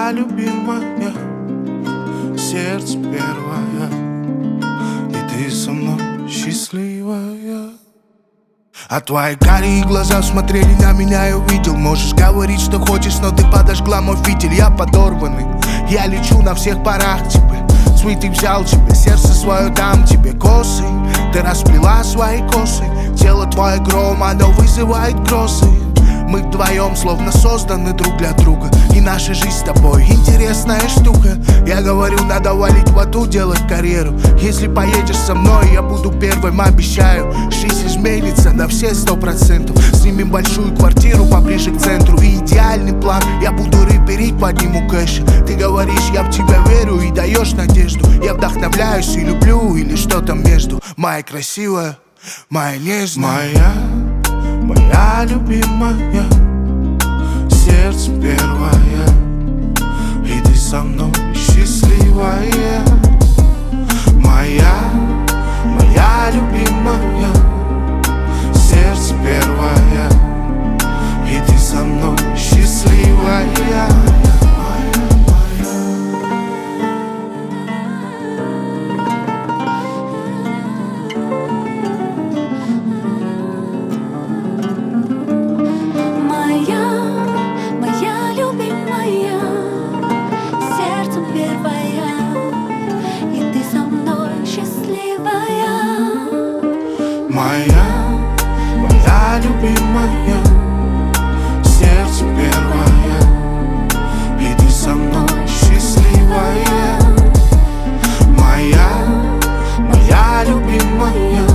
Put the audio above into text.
моя любимая, сердце первое, и ты со мной счастливая. А твои карие глаза смотрели на меня и увидел. Можешь говорить, что хочешь, но ты подожгла мой фитиль. Я подорванный, я лечу на всех парах к тебе. Цветы взял тебе, сердце свое дам тебе. Косы, ты расплела свои косы. Тело твое гром, оно вызывает грозы. Мы вдвоем словно созданы друг для друга. И наша жизнь с тобой интересная штука. Я говорю, надо валить в аду, делать карьеру. Если поедешь со мной, я буду первым, обещаю. Жизнь изменится на все 100%. Снимем большую квартиру поближе к центру. И идеальный план, я буду рэперить, подниму кэш. Ты говоришь, я в тебя верю и даешь надежду. Я вдохновляюсь и люблю, или что-то между. Моя красивая, моя нежная, моя любимая, сердце первое, и ты со мной счастливая. Моя любимая, сердце первое, и ты со мной счастливая. Моя любимая, сердце первое, и ты со мной счастливая. Моя любимая.